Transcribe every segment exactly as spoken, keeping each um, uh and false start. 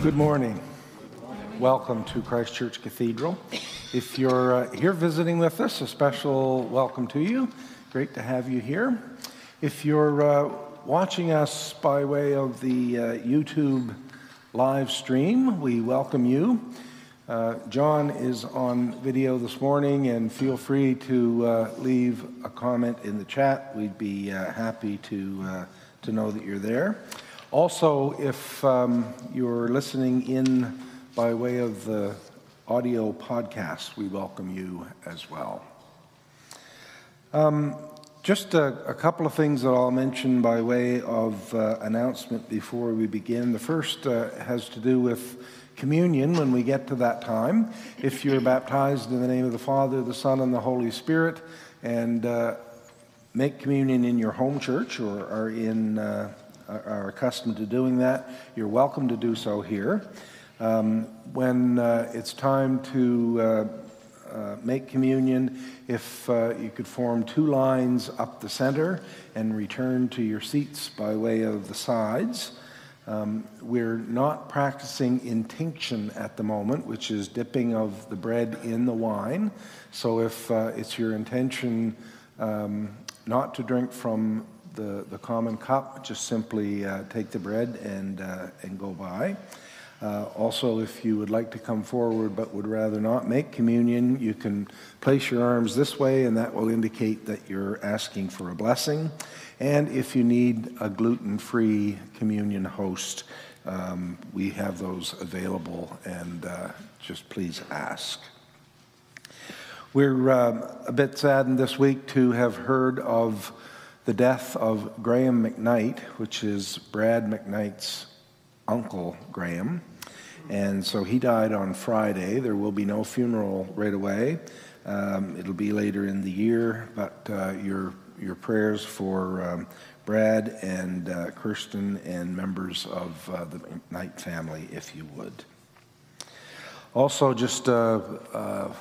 Good morning. Welcome to Christ Church Cathedral. If you're uh, here visiting with us, a special welcome to you. Great to have you here. If you're uh, watching us by way of the uh, YouTube live stream, we welcome you. Uh, John is on video this morning, and feel free to uh, leave a comment in the chat. We'd be uh, happy to, uh, to know that you're there. Also, if um, you're listening in by way of the audio podcast, we welcome you as well. Um, just a, a couple of things that I'll mention by way of uh, announcement before we begin. The first uh, has to do with communion when we get to that time. If you're baptized in the name of the Father, the Son, and the Holy Spirit, and uh, make communion in your home church or are in uh, are accustomed to doing that, you're welcome to do so here. Um, when uh, it's time to uh, uh, make communion, if uh, you could form two lines up the center and return to your seats by way of the sides. Um, we're not practicing intinction at the moment, which is dipping of the bread in the wine. So if uh, it's your intention um, not to drink from the, the common cup, just simply uh, take the bread and, uh, and go by. Uh, also, if you would like to come forward but would rather not make communion, you can place your arms this way, and that will indicate that you're asking for a blessing. And if you need a gluten-free communion host, um, we have those available, and uh, just please ask. We're uh, a bit saddened this week to have heard of the death of Graham McKnight, which is Brad McKnight's uncle, Graham. And so he died on Friday. There will be no funeral right away. Um, it'll be later in the year, but uh, your your prayers for um, Brad and uh, Kirsten and members of uh, the McKnight family, if you would. Also, just a, a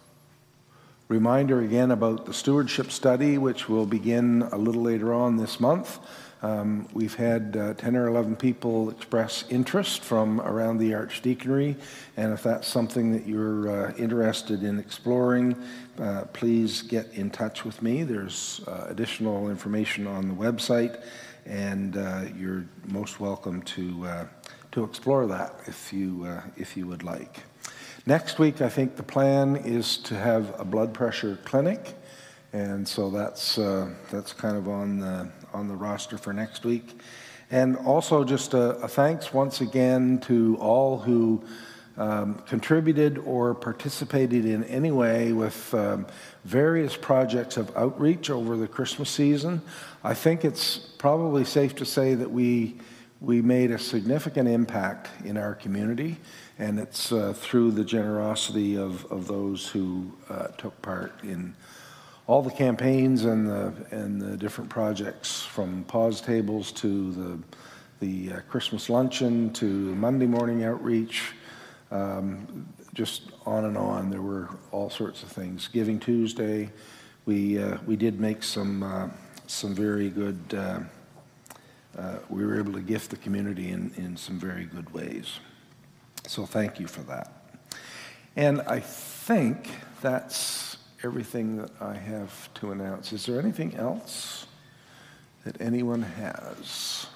reminder again about the stewardship study, which will begin a little later on this month. Um, we've had uh, ten or eleven people express interest from around the Archdeaconry, and if that's something that you're uh, interested in exploring, uh, please get in touch with me. There's uh, additional information on the website, and uh, you're most welcome to uh, to explore that if you uh, if you would like. Next week, I think the plan is to have a blood pressure clinic, and so that's uh, that's kind of on the on the roster for next week. And also just a, a thanks once again to all who um, contributed or participated in any way with um, various projects of outreach over the Christmas season. I think it's probably safe to say that we we made a significant impact in our community, and it's uh, through the generosity of, of those who uh, took part in all the campaigns and the and the different projects, from pause tables to the the uh, Christmas luncheon to Monday morning outreach, um, just on and on. There were all sorts of things. Giving Tuesday, we uh, we did make some uh, some very good. Uh, uh, we were able to gift the community in in some very good ways. So thank you for that. And I think that's everything that I have to announce. Is there anything else that anyone has?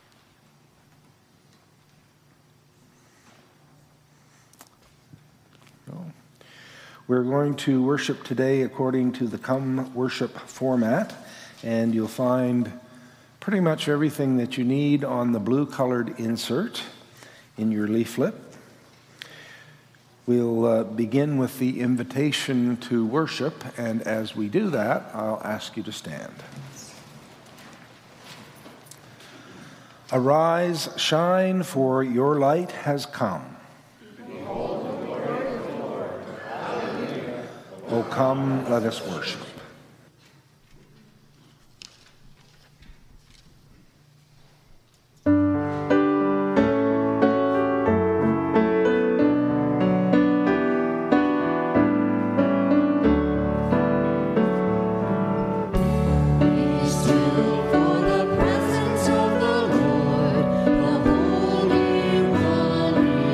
No. We're going to worship today according to the Come Worship format, and you'll find pretty much everything that you need on the blue-colored insert in your leaflet. We'll uh, begin with the invitation to worship, and as we do that, I'll ask you to stand. Arise, shine, for your light has come. Behold the glory of the Lord. Hallelujah. O come, let us worship. Holy, holy,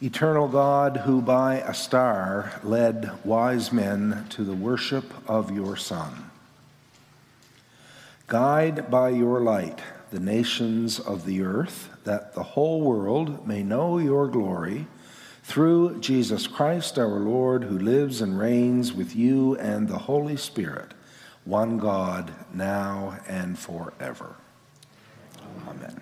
Eternal God, who by a star led wise men to the worship of your Son, guide by your light the nations of the earth, that the whole world may know your glory, through Jesus Christ our Lord, who lives and reigns with you and the Holy Spirit, one God, now and forever. Amen.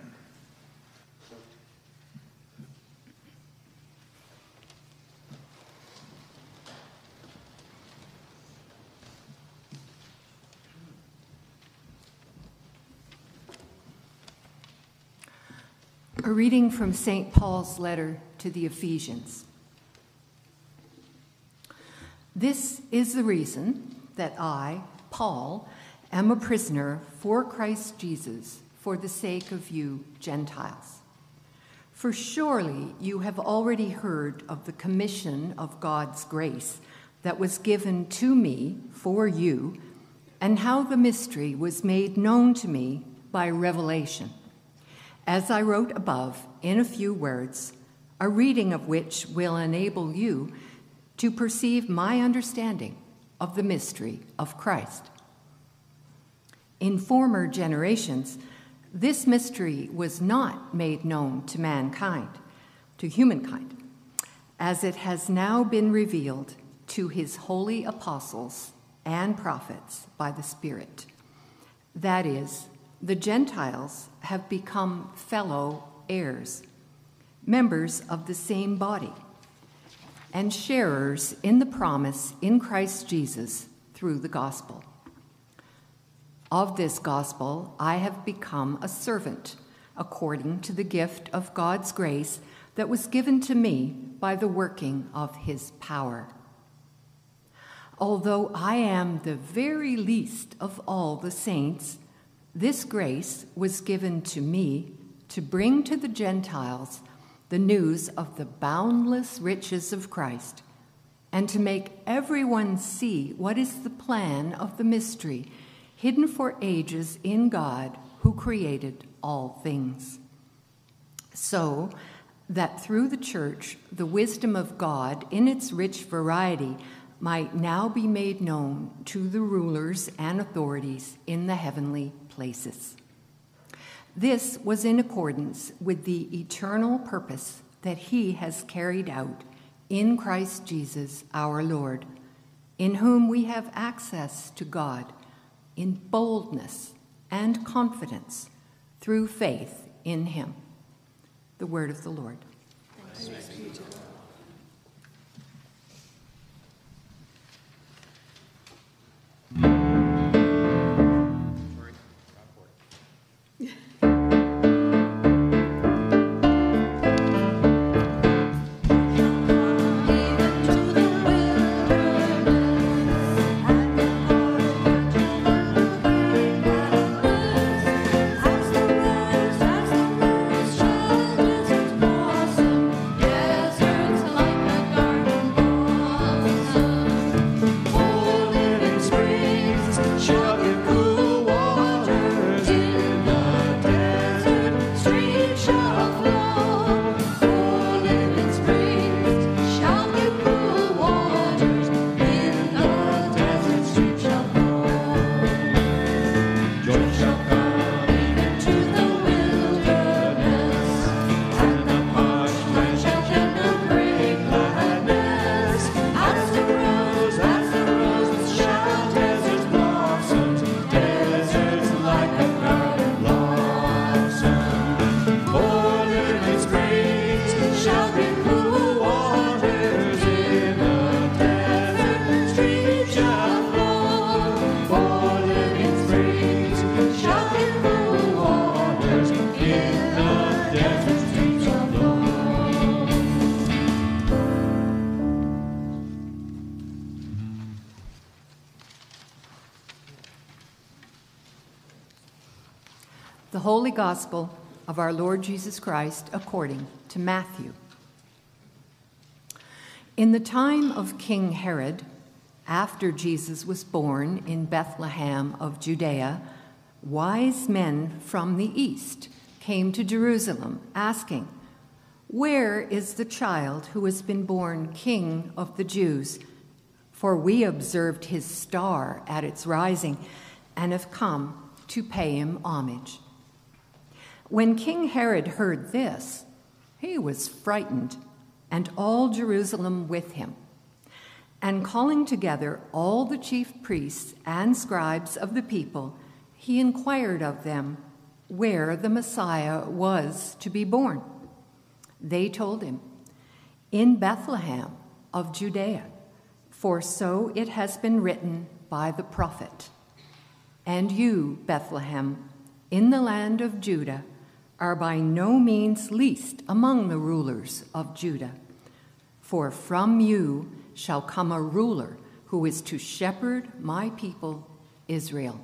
A reading from Saint Paul's letter to the Ephesians. This is the reason that I, Paul, am a prisoner for Christ Jesus for the sake of you Gentiles. For surely you have already heard of the commission of God's grace that was given to me for you, and how the mystery was made known to me by revelation. As I wrote above in a few words, a reading of which will enable you to perceive my understanding of the mystery of Christ. In former generations, this mystery was not made known to mankind, to humankind, as it has now been revealed to his holy apostles and prophets by the Spirit. That is, the Gentiles have become fellow heirs, members of the same body, and sharers in the promise in Christ Jesus through the gospel. Of this gospel I have become a servant, according to the gift of God's grace that was given to me by the working of his power. Although I am the very least of all the saints, this grace was given to me to bring to the Gentiles the news of the boundless riches of Christ, and to make everyone see what is the plan of the mystery hidden for ages in God who created all things, so that through the church the wisdom of God in its rich variety might now be made known to the rulers and authorities in the heavenly places. This was in accordance with the eternal purpose that he has carried out in Christ Jesus our Lord, in whom we have access to God in boldness and confidence through faith in him. The word of the Lord. Thanks be to God. The Holy Gospel of our Lord Jesus Christ according to Matthew. In the time of King Herod, after Jesus was born in Bethlehem of Judea, wise men from the east came to Jerusalem, asking, "Where is the child who has been born King of the Jews? For we observed his star at its rising and have come to pay him homage." When King Herod heard this, he was frightened, and all Jerusalem with him. And calling together all the chief priests and scribes of the people, he inquired of them where the Messiah was to be born. They told him, "In Bethlehem of Judea, for so it has been written by the prophet. And you, Bethlehem, in the land of Judah, are by no means least among the rulers of Judah. For from you shall come a ruler who is to shepherd my people Israel."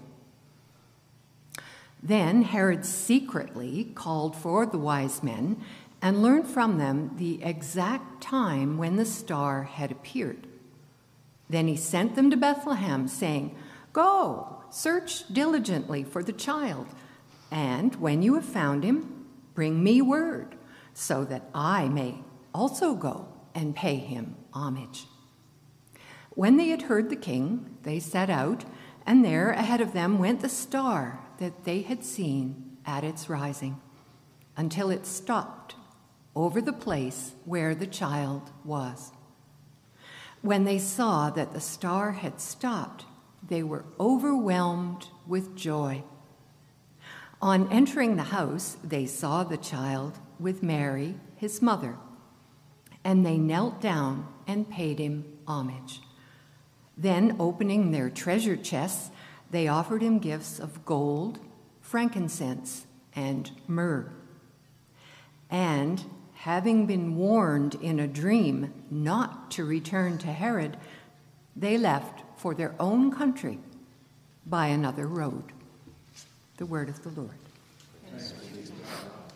Then Herod secretly called for the wise men and learned from them the exact time when the star had appeared. Then he sent them to Bethlehem, saying, "Go, search diligently for the child, and when you have found him, bring me word, so that I may also go and pay him homage." When they had heard the king, they set out, and there ahead of them went the star that they had seen at its rising, until it stopped over the place where the child was. When they saw that the star had stopped, they were overwhelmed with joy. On entering the house, they saw the child with Mary, his mother, and they knelt down and paid him homage. Then, opening their treasure chests, they offered him gifts of gold, frankincense, and myrrh. And, having been warned in a dream not to return to Herod, they left for their own country by another road. The word of the Lord. Thanks be to God.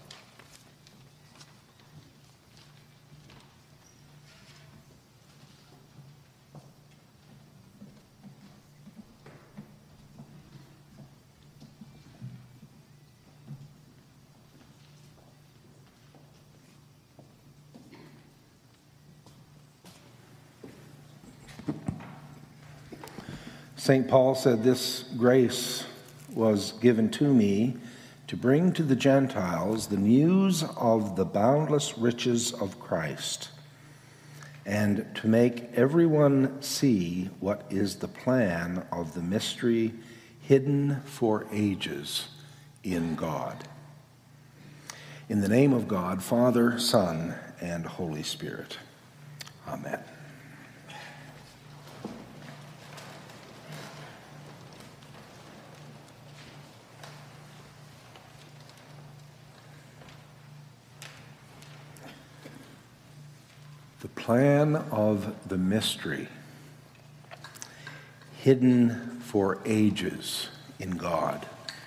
Saint Paul said, "This grace was given to me to bring to the Gentiles the news of the boundless riches of Christ, and to make everyone see what is the plan of the mystery hidden for ages in God." In the name of God, Father, Son, and Holy Spirit. Amen. The plan of the mystery, hidden for ages in God.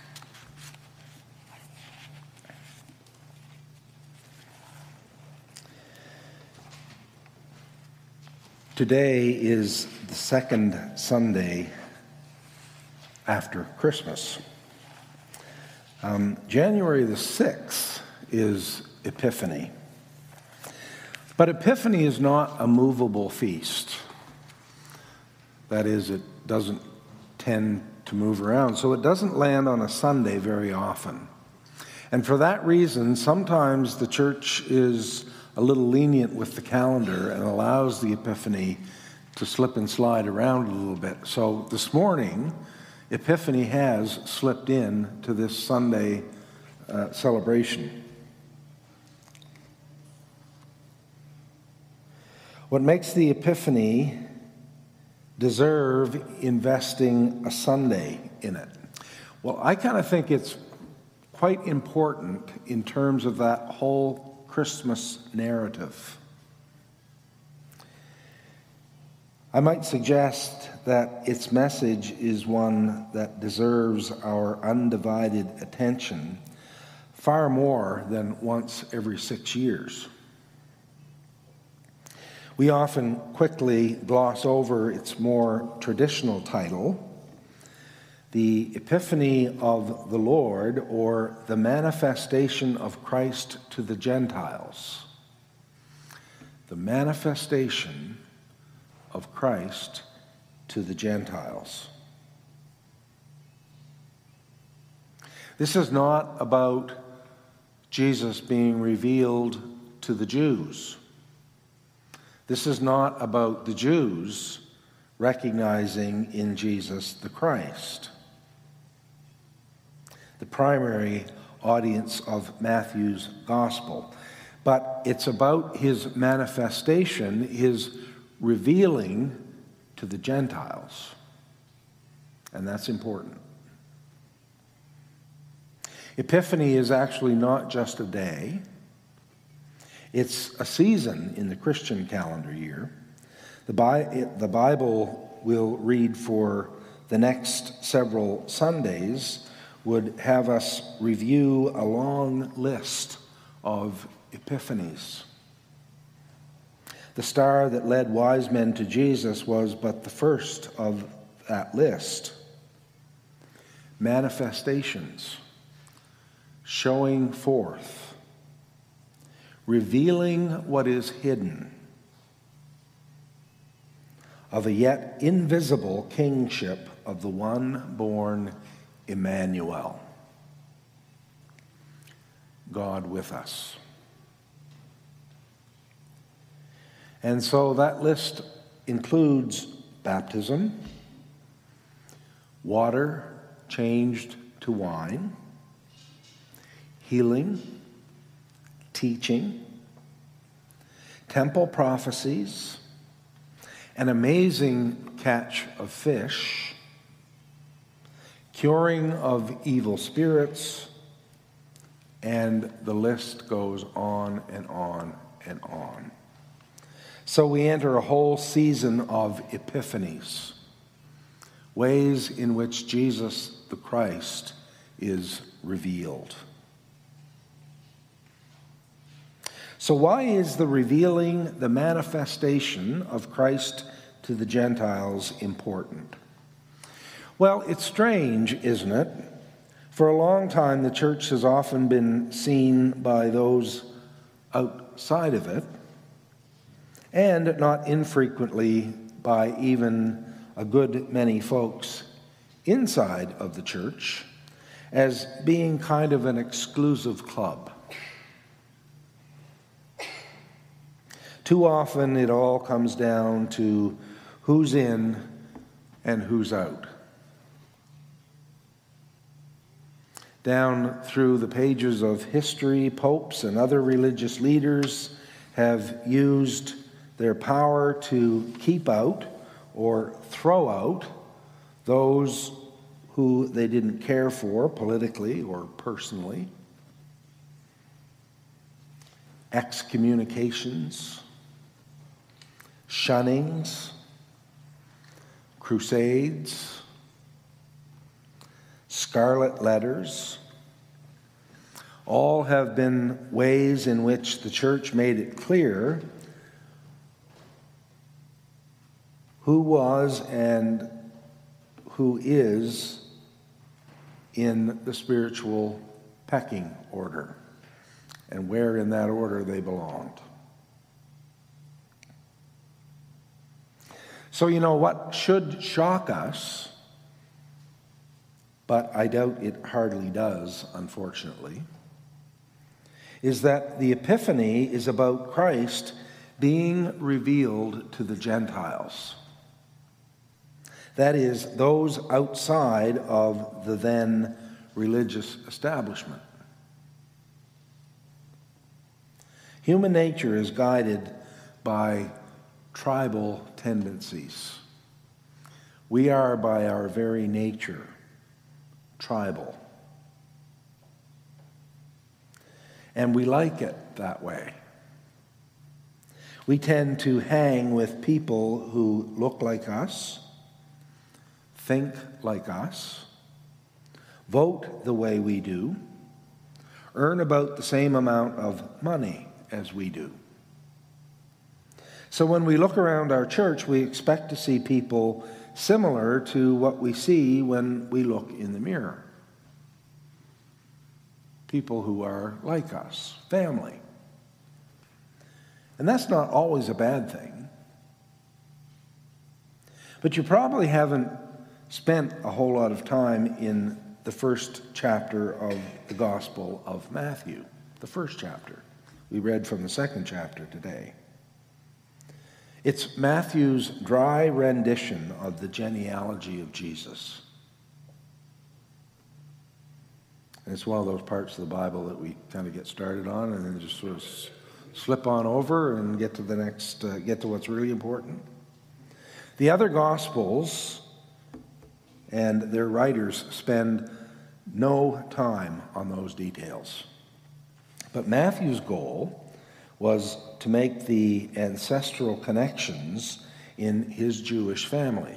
Today is the second Sunday after Christmas. Um, January the sixth is Epiphany. But Epiphany is not a movable feast. That is, it doesn't tend to move around, so it doesn't land on a Sunday very often. And for that reason, sometimes the church is a little lenient with the calendar and allows the Epiphany to slip and slide around a little bit. So this morning, Epiphany has slipped in to this Sunday uh, celebration. What makes the Epiphany deserve investing a Sunday in it? Well, I kind of think it's quite important in terms of that whole Christmas narrative. I might suggest that its message is one that deserves our undivided attention far more than once every six years. We often quickly gloss over its more traditional title, the Epiphany of the Lord, or the manifestation of Christ to the Gentiles. the manifestation of Christ to the Gentiles. This is not about Jesus being revealed to the Jews. This is not about the Jews recognizing in Jesus the Christ. The primary audience of Matthew's gospel. But it's about his manifestation, his revealing to the Gentiles. And that's important. Epiphany is actually not just a day. It's a season in the Christian calendar year. The, Bi- the Bible we'll read for the next several Sundays would have us review a long list of epiphanies. The star that led wise men to Jesus was but the first of that list. Manifestations, showing forth, revealing what is hidden of a yet invisible kingship of the one born Emmanuel, God with us. And so that list includes baptism, water changed to wine, healing, teaching, temple prophecies, an amazing catch of fish, curing of evil spirits, and the list goes on and on and on. So we enter a whole season of epiphanies, ways in which Jesus the Christ is revealed. So why is the revealing, the manifestation of Christ to the Gentiles important? Well, it's strange, isn't it? For a long time, the church has often been seen by those outside of it, and not infrequently by even a good many folks inside of the church, as being kind of an exclusive club. Too often it all comes down to who's in and who's out. Down through the pages of history, popes and other religious leaders have used their power to keep out or throw out those who they didn't care for politically or personally. Excommunications, shunnings, crusades, scarlet letters, all have been ways in which the church made it clear who was and who is in the spiritual pecking order and where in that order they belonged. So, you know, what should shock us, but I doubt it hardly does, unfortunately, is that the Epiphany is about Christ being revealed to the Gentiles. That is, those outside of the then religious establishment. Human nature is guided by tribal tendencies. We are, by our very nature, tribal. And we like it that way. We tend to hang with people who look like us, think like us, vote the way we do, earn about the same amount of money as we do. So when we look around our church, we expect to see people similar to what we see when we look in the mirror. People who are like us, family. And that's not always a bad thing. But you probably haven't spent a whole lot of time in the first chapter of the Gospel of Matthew, the first chapter. We read from the second chapter today. It's Matthew's dry rendition of the genealogy of Jesus. And it's one of those parts of the Bible that we kind of get started on and then just sort of slip on over and get to the next, uh, get to what's really important. The other Gospels and their writers spend no time on those details. But Matthew's goal was to make the ancestral connections in his Jewish family.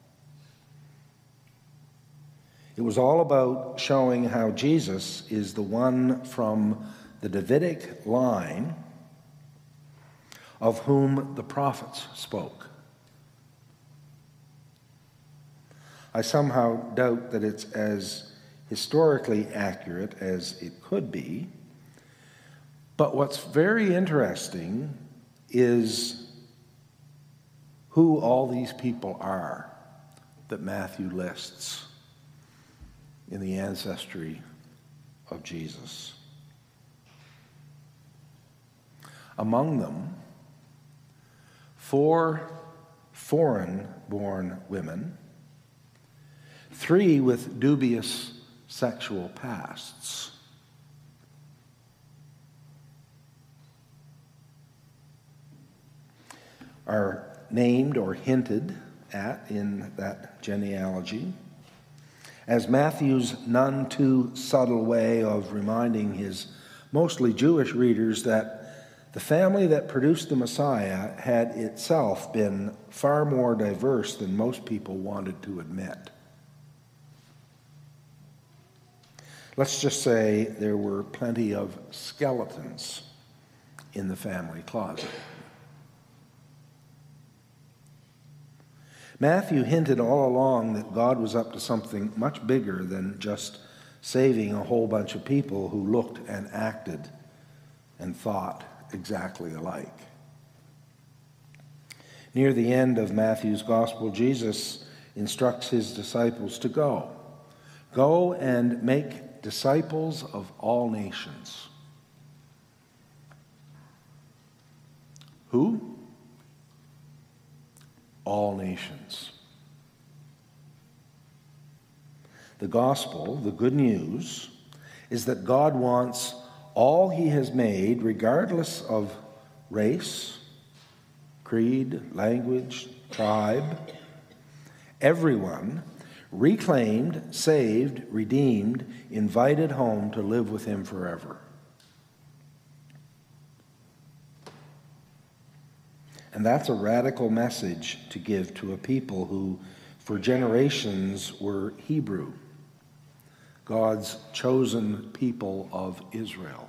It was all about showing how Jesus is the one from the Davidic line of whom the prophets spoke. I somehow doubt that it's as historically accurate as it could be, but what's very interesting is who all these people are that Matthew lists in the ancestry of Jesus. Among them, four foreign-born women, three with dubious sexual pasts, are named or hinted at in that genealogy as Matthew's none too subtle way of reminding his mostly Jewish readers that the family that produced the Messiah had itself been far more diverse than most people wanted to admit. Let's just say there were plenty of skeletons in the family closet. Matthew hinted all along that God was up to something much bigger than just saving a whole bunch of people who looked and acted and thought exactly alike. Near the end of Matthew's gospel, Jesus instructs his disciples to go. Go and make disciples of all nations. Who? All nations. The gospel, the good news, is that God wants all he has made, regardless of race, creed, language, tribe, everyone reclaimed, saved, redeemed, invited home to live with him forever. And that's a radical message to give to a people who, for generations, were Hebrew, God's chosen people of Israel.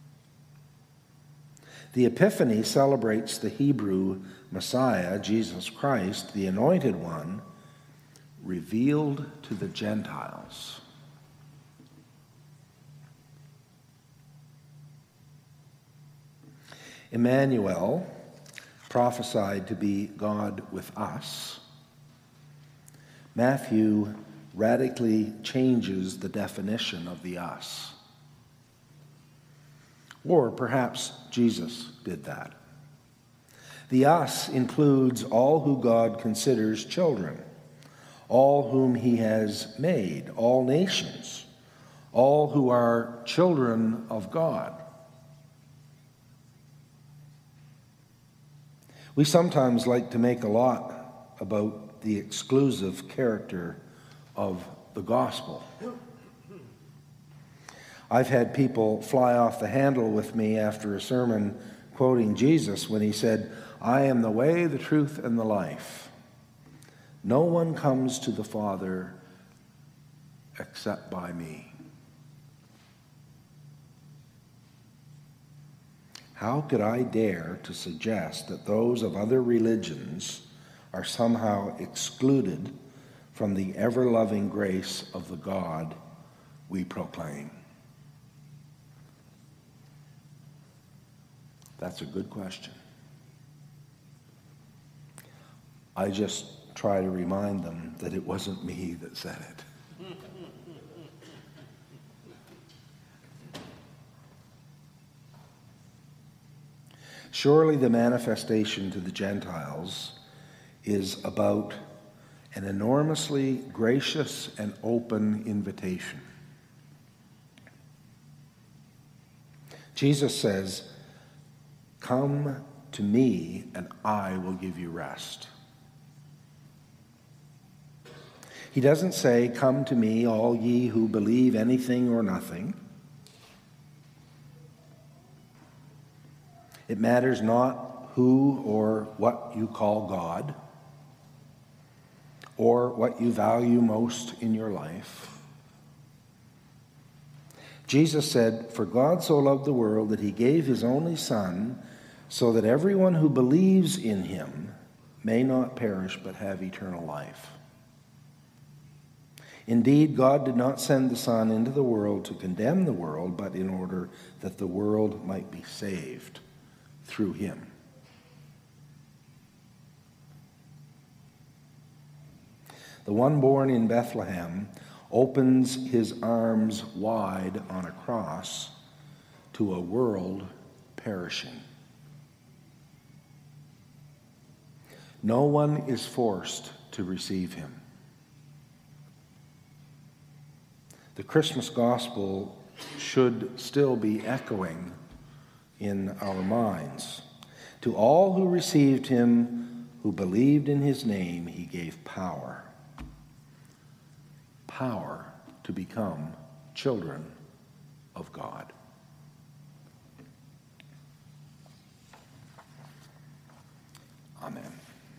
The Epiphany celebrates the Hebrew Messiah, Jesus Christ, the Anointed One, revealed to the Gentiles. Emmanuel, prophesied to be God with us, Matthew radically changes the definition of the us. Or perhaps Jesus did that. The us includes all who God considers children, all whom he has made, all nations, all who are children of God. We sometimes like to make a lot about the exclusive character of the gospel. I've had people fly off the handle with me after a sermon quoting Jesus when he said, "I am the way, the truth, and the life. No one comes to the Father except by me." How could I dare to suggest that those of other religions are somehow excluded from the ever-loving grace of the God we proclaim? That's a good question. I just try to remind them that it wasn't me that said it. Surely the manifestation to the Gentiles is about an enormously gracious and open invitation. Jesus says, "Come to me and I will give you rest." He doesn't say, "Come to me, all ye who believe anything or nothing." It matters not who or what you call God, or what you value most in your life. Jesus said, "For God so loved the world that he gave his only Son, so that everyone who believes in him may not perish but have eternal life." Indeed, God did not send the Son into the world to condemn the world, but in order that the world might be saved through him. The one born in Bethlehem opens his arms wide on a cross to a world perishing. No one is forced to receive him. The Christmas gospel should still be echoing in our minds. To all who received him, who believed in his name, he gave power. Power to become children of God. Amen.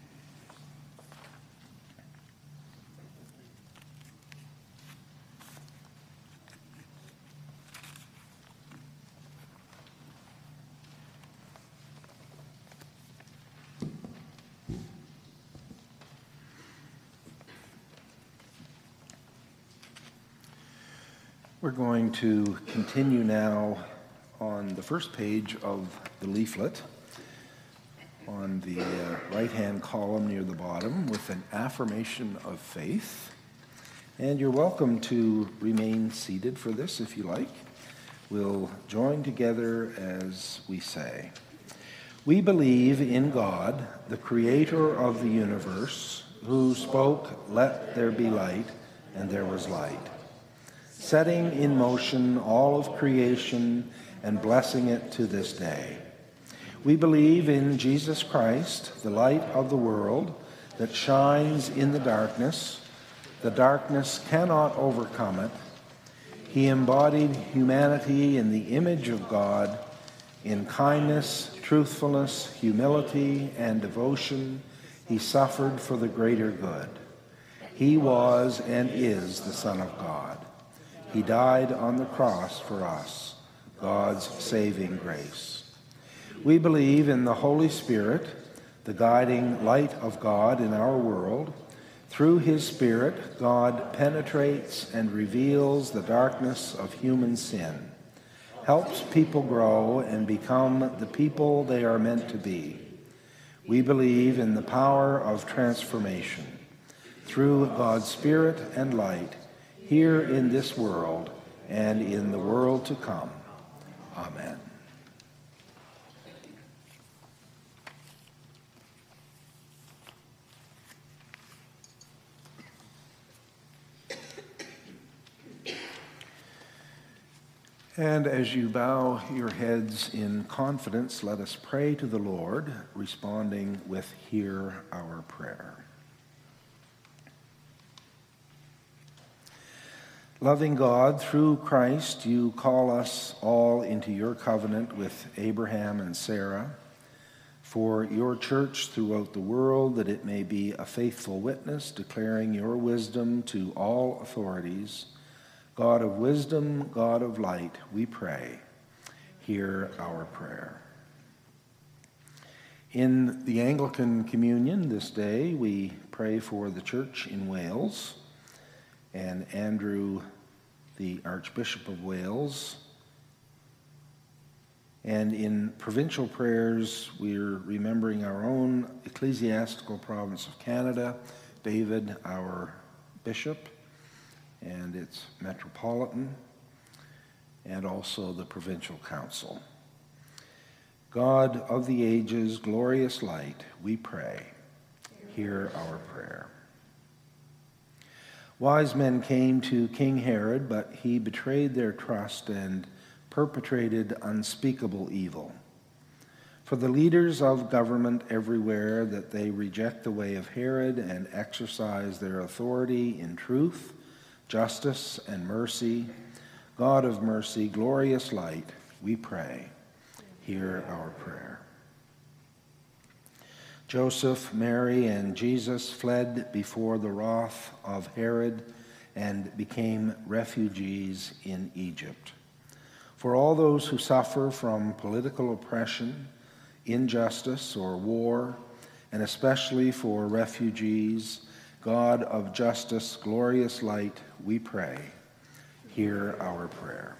We're going to continue now on the first page of the leaflet, on the uh, right-hand column near the bottom, with an affirmation of faith. And you're welcome to remain seated for this if you like. We'll join together as we say, "We believe in God, the creator of the universe, who spoke, 'Let there be light,' and there was light, setting in motion all of creation and blessing it to this day. We believe in Jesus Christ, the light of the world that shines in the darkness. The darkness cannot overcome it. He embodied humanity in the image of God. In kindness, truthfulness, humility, and devotion, he suffered for the greater good. He was and is the Son of God. He died on the cross for us, God's saving grace. We believe in the Holy Spirit, the guiding light of God in our world. Through his Spirit, God penetrates and reveals the darkness of human sin, helps people grow and become the people they are meant to be. We believe in the power of transformation through God's Spirit and light, here in this world and in the world to come. Amen. And as you bow your heads in confidence, let us pray to the Lord, responding with, "Hear our prayer." Loving God, through Christ, you call us all into your covenant with Abraham and Sarah, for your church throughout the world, that it may be a faithful witness, declaring your wisdom to all authorities. God of wisdom, God of light, we pray, hear our prayer. In the Anglican Communion this day, we pray for the church in Wales, and Andrew, the Archbishop of Wales, And in provincial prayers, we're remembering our own ecclesiastical province of Canada, David, our bishop, and its metropolitan, and also the provincial council. God of the ages, glorious light, we pray, hear our prayer. Wise men came to King Herod, but he betrayed their trust and perpetrated unspeakable evil. For the leaders of government everywhere, that they reject the way of Herod and exercise their authority in truth, justice, and mercy, God of mercy, glorious light, we pray, hear our prayer. Joseph, Mary, and Jesus fled before the wrath of Herod and became refugees in Egypt. For all those who suffer from political oppression, injustice, or war, and especially for refugees, God of justice, glorious light, we pray, hear our prayer.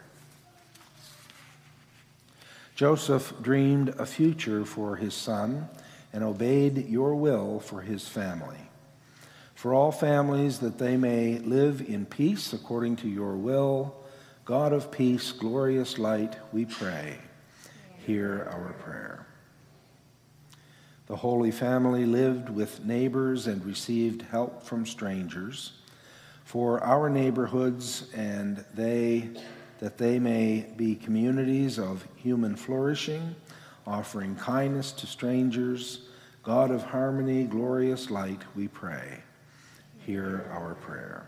Joseph dreamed a future for his son and obeyed your will for his family. For all families, that they may live in peace according to your will, God of peace, glorious light, we pray, hear our prayer. The Holy Family lived with neighbors and received help from strangers. For our neighborhoods and they, that they may be communities of human flourishing, offering kindness to strangers, God of harmony, glorious light, we pray, hear our prayer.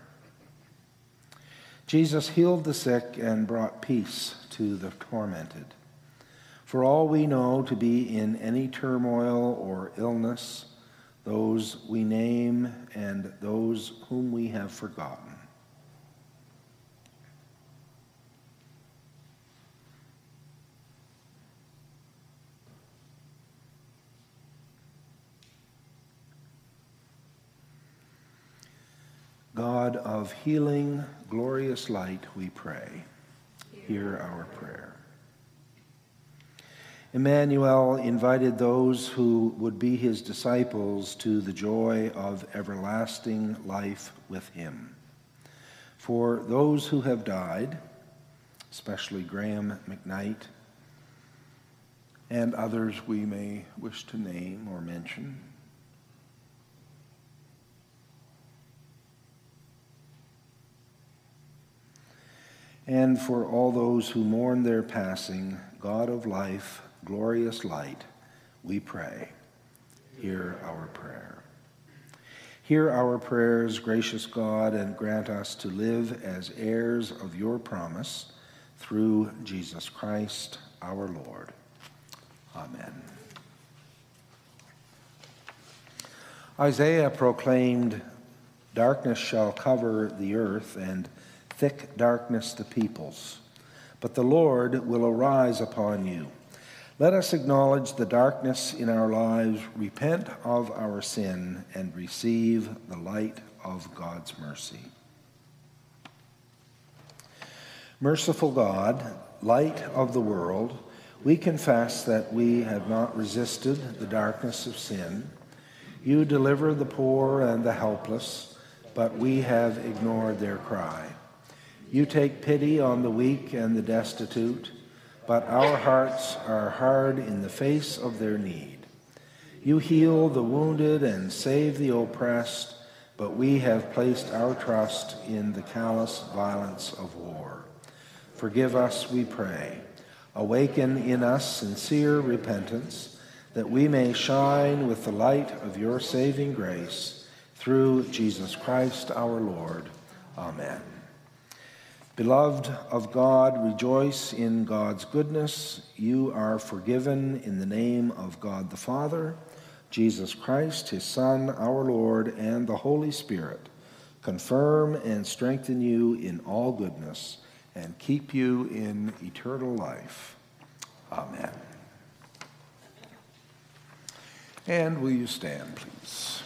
Jesus healed the sick and brought peace to the tormented. For all we know to be in any turmoil or illness, those we name and those whom we have forgotten. God of healing, glorious light, we pray. Hear our prayer. Emmanuel invited those who would be his disciples to the joy of everlasting life with him. For those who have died, especially Graham McKnight, and others we may wish to name or mention, and for all those who mourn their passing, God of life, glorious light, we pray, hear our prayer. Hear our prayers, gracious God, and grant us to live as heirs of your promise, through Jesus Christ our Lord. Amen. Isaiah proclaimed, "Darkness shall cover the earth, and thick darkness the peoples. But the Lord will arise upon you. Let us acknowledge the darkness in our lives, repent of our sin, and receive the light of God's mercy." Merciful God, light of the world, we confess that we have not resisted the darkness of sin. You deliver the poor and the helpless, but we have ignored their cry. You take pity on the weak and the destitute, but our hearts are hard in the face of their need. You heal the wounded and save the oppressed, but we have placed our trust in the callous violence of war. Forgive us, we pray. Awaken in us sincere repentance, that we may shine with the light of your saving grace, through Jesus Christ our Lord. Amen. Beloved of God, rejoice in God's goodness. You are forgiven in the name of God the Father, Jesus Christ, his Son, our Lord, and the Holy Spirit. Confirm and strengthen you in all goodness, and keep you in eternal life. Amen. And will you stand, please?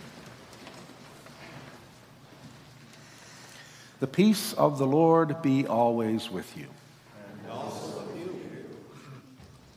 The peace of the Lord be always with you. And also with you.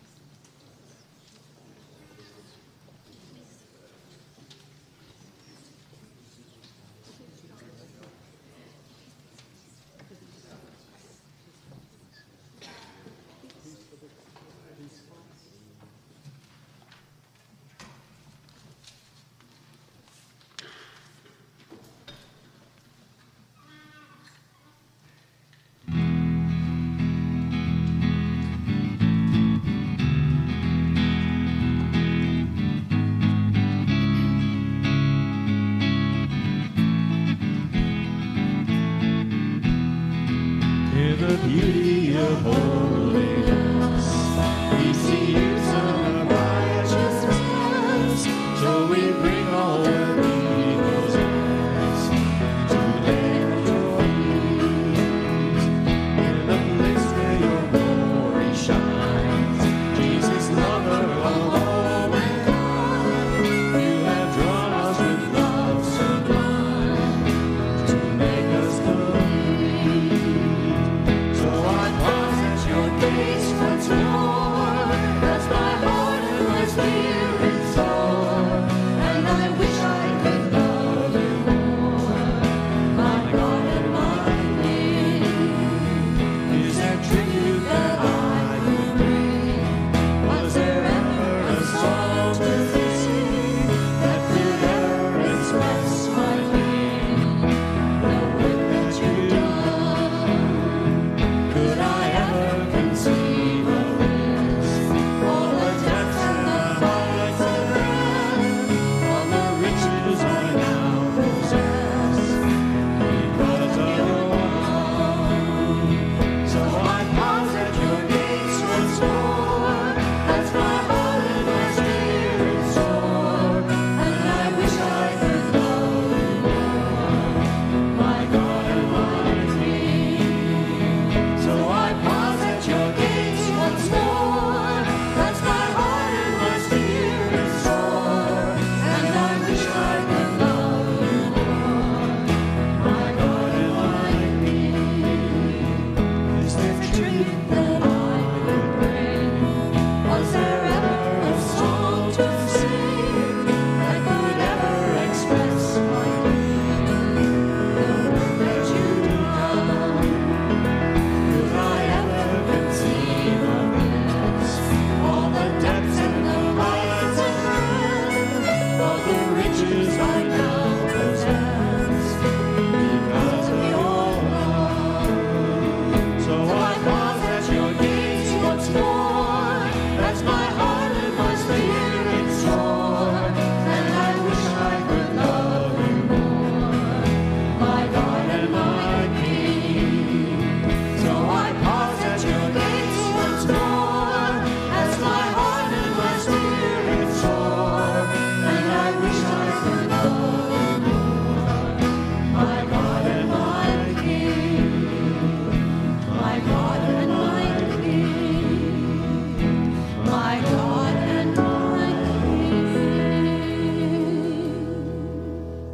beauty of holiness. We see you, Son of righteousness, so we bring all the people's eyes to lay at your feet. In the place where your glory shines, Jesus, lover of all mankind, you have drawn us with love sublime to make us complete. So I pause at your gates once more, as my heart and my spirit soar, and I wish I could love you more, my God and my King. Is there tribute that I could bring? Was there ever a song to sing that could ever express my feeling? The work that you've done, could I ever conceive of this? All the depths and the heights and breadth of the riches I now possess because of your love. So I pause at your gates once more, as my heart and my spirit soar, and I wish I could love you more, my God and my King. So I pause at your gates once more, as my heart and my spirit soar, and I wish I could love you more, my God and my King. Is there tribute that I could bring? Was there ever a song to sing that could ever express my feeling? The work that you've done, could I ever conceive of this? All the depths and the heights and breadth of the riches I now possess because of your love. So I pause at your gates once more, as my heart and my spirit soar, and I wish I could love you more, my God and my King. So I pause at your gates once more, as my heart and my spirit soar, and I wish I could love you more, my God and my King, my God and my King, my God and my King.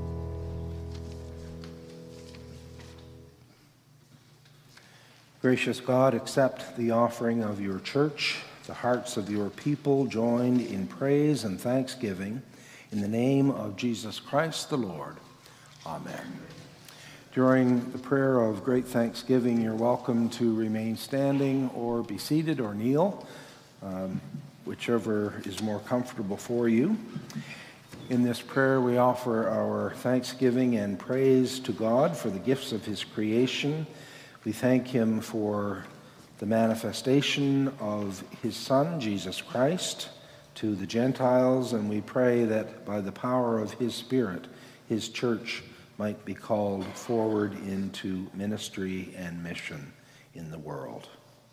Gracious God, accept the offering of your church, the hearts of your people joined in praise and thanksgiving, in the name of Jesus Christ the Lord. Amen. During the prayer of great thanksgiving, you're welcome to remain standing or be seated or kneel, um, whichever is more comfortable for you. In this prayer, we offer our thanksgiving and praise to God for the gifts of his creation. We thank him for the manifestation of his Son, Jesus Christ, to the Gentiles, and we pray that by the power of his Spirit, his church might be called forward into ministry and mission in the world.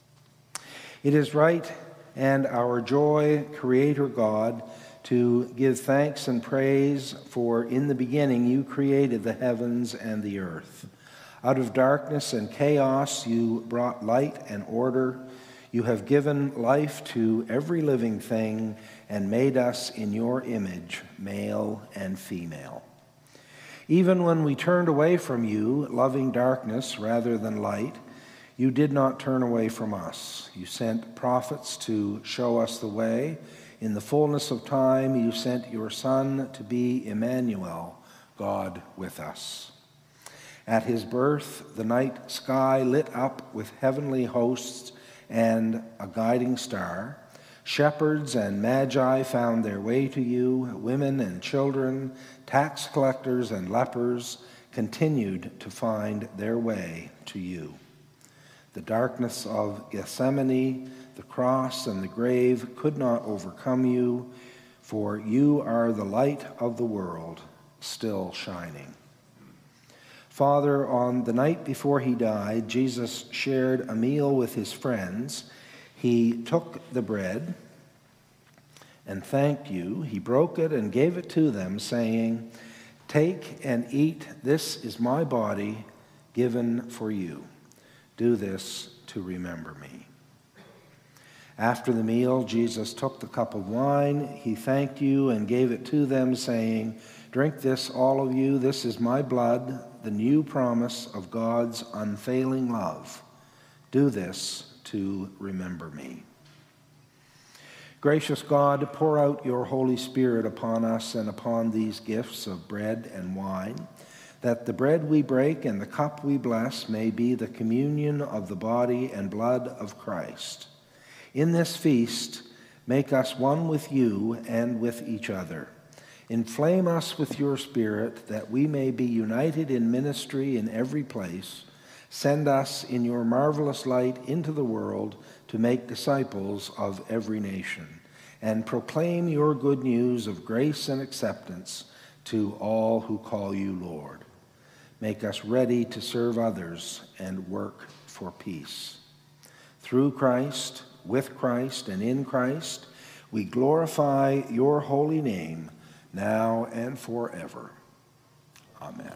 It is right and our joy, Creator God, to give thanks and praise, for in the beginning you created the heavens and the earth. Out of darkness and chaos you brought light and order. You have given life to every living thing and made us in your image, male and female. Even when we turned away from you, loving darkness rather than light, you did not turn away from us. You sent prophets to show us the way. In the fullness of time, you sent your Son to be Emmanuel, God with us. At his birth, the night sky lit up with heavenly hosts and a guiding star. Shepherds and magi found their way to you. Women and children, tax collectors and lepers continued to find their way to you. The darkness of Gethsemane, the cross, and the grave could not overcome you, for you are the light of the world, still shining. Father, on the night before he died, Jesus shared a meal with his friends. He took the bread and thanked you. He broke it and gave it to them, saying, "Take and eat. This is my body given for you. Do this to remember me." After the meal, Jesus took the cup of wine. He thanked you and gave it to them, saying, "Drink this, all of you. This is my blood, the new promise of God's unfailing love. Do this to remember me." Gracious God, pour out your Holy Spirit upon us and upon these gifts of bread and wine, that the bread we break and the cup we bless may be the communion of the body and blood of Christ. In this feast, make us one with you and with each other. Inflame us with your Spirit, that we may be united in ministry in every place. Send us in your marvelous light into the world to make disciples of every nation, and proclaim your good news of grace and acceptance to all who call you Lord. Make us ready to serve others and work for peace. Through Christ, with Christ, and in Christ, we glorify your holy name, now and forever. Amen.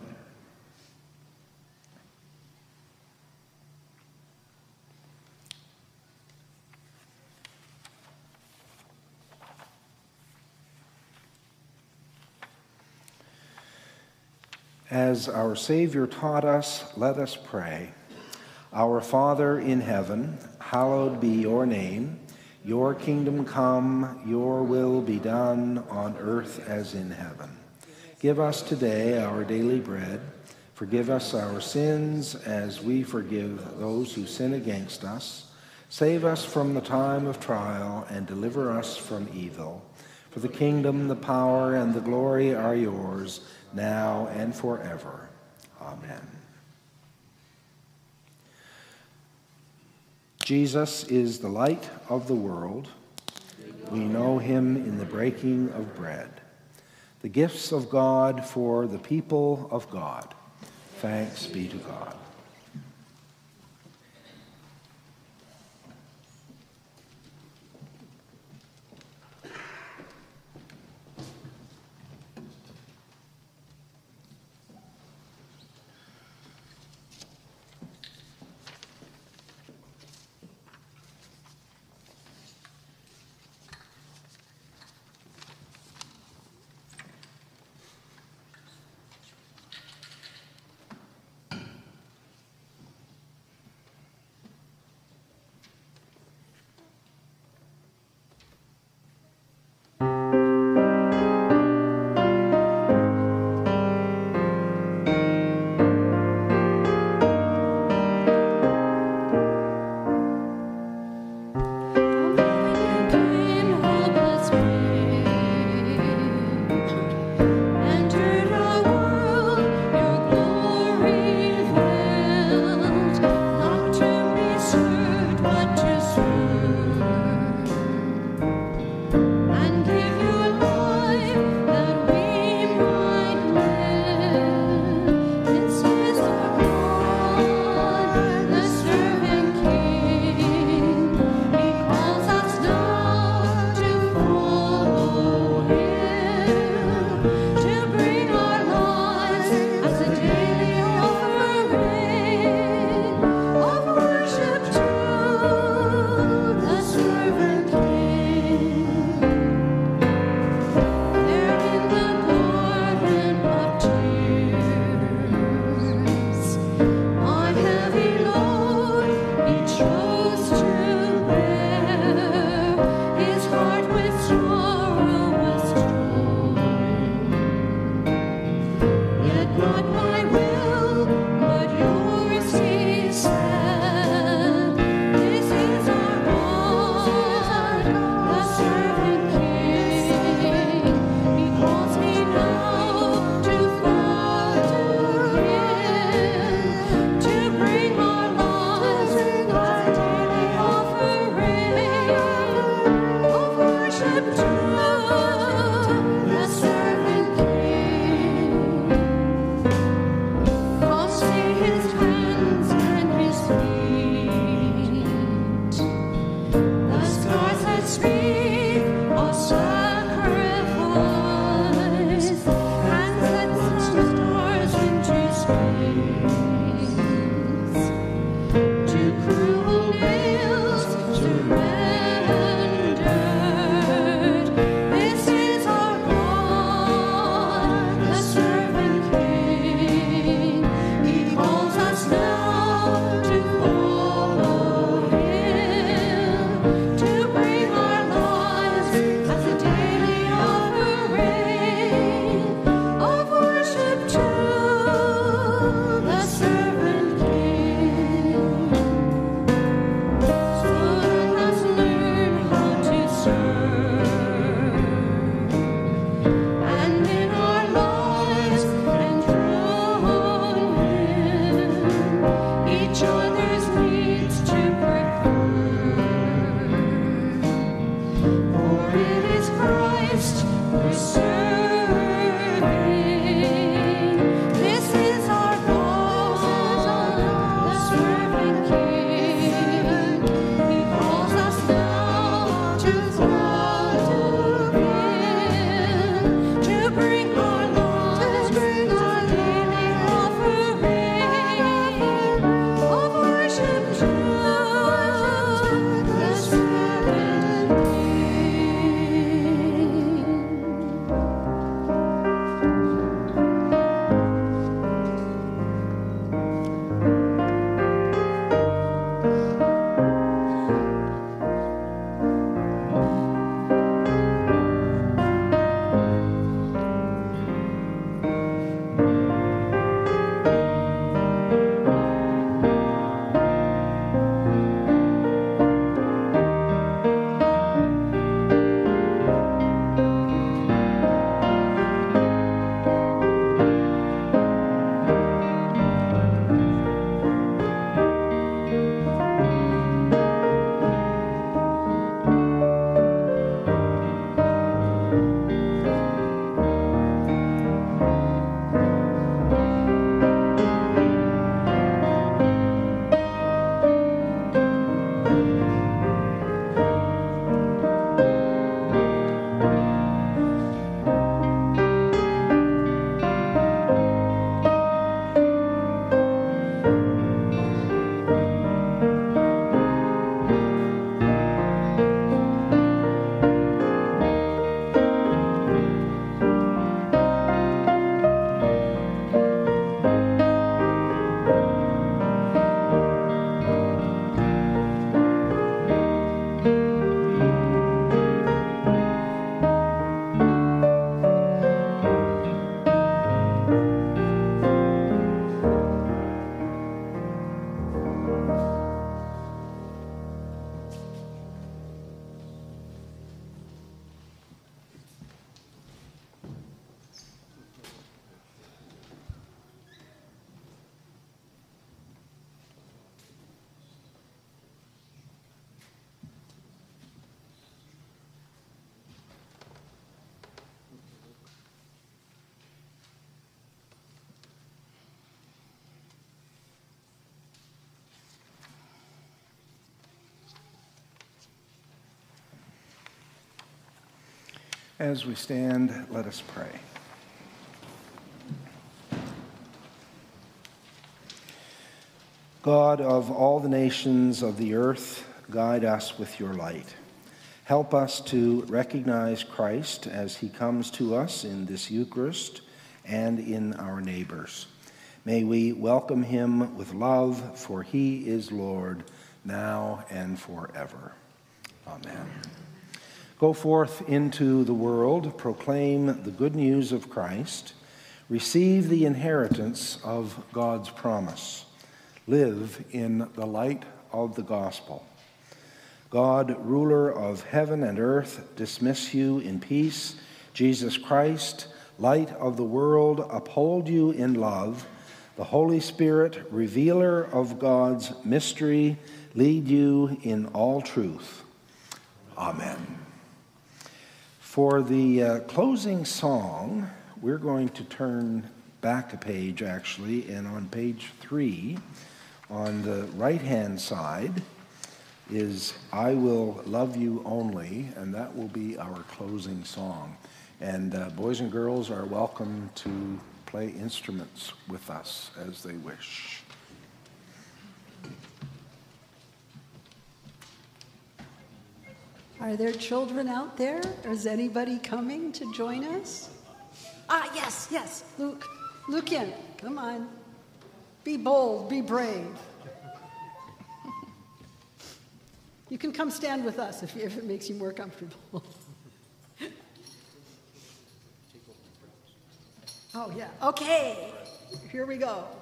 As our Savior taught us, let us pray. Our Father in heaven, hallowed be your name. Your kingdom come, your will be done on earth as in heaven. Give us today our daily bread. Forgive us our sins as we forgive those who sin against us. Save us from the time of trial and deliver us from evil. For the kingdom, the power, and the glory are yours, now and forever. Amen. Jesus is the light of the world. We know him in the breaking of bread. The gifts of God for the people of God. Thanks be to God. To bring our lives as a daily offering. As we stand, let us pray. God of all the nations of the earth, guide us with your light. Help us to recognize Christ as he comes to us in this Eucharist and in our neighbors. May we welcome him with love, for he is Lord, now and forever. Amen. Go forth into the world, proclaim the good news of Christ, receive the inheritance of God's promise, live in the light of the gospel. God, ruler of heaven and earth, dismiss you in peace. Jesus Christ, light of the world, uphold you in love. The Holy Spirit, revealer of God's mystery, lead you in all truth. Amen. For the uh, closing song, we're going to turn back a page, actually, and on page three, on the right-hand side, is I Will Love You Only, and that will be our closing song. And uh, boys and girls are welcome to play instruments with us as they wish. Are there children out there? Is anybody coming to join us? Ah, yes, yes, Luke. Lucian, come on. Be bold, be brave. You can come stand with us if, if it makes you more comfortable. Oh, yeah. Okay, here we go.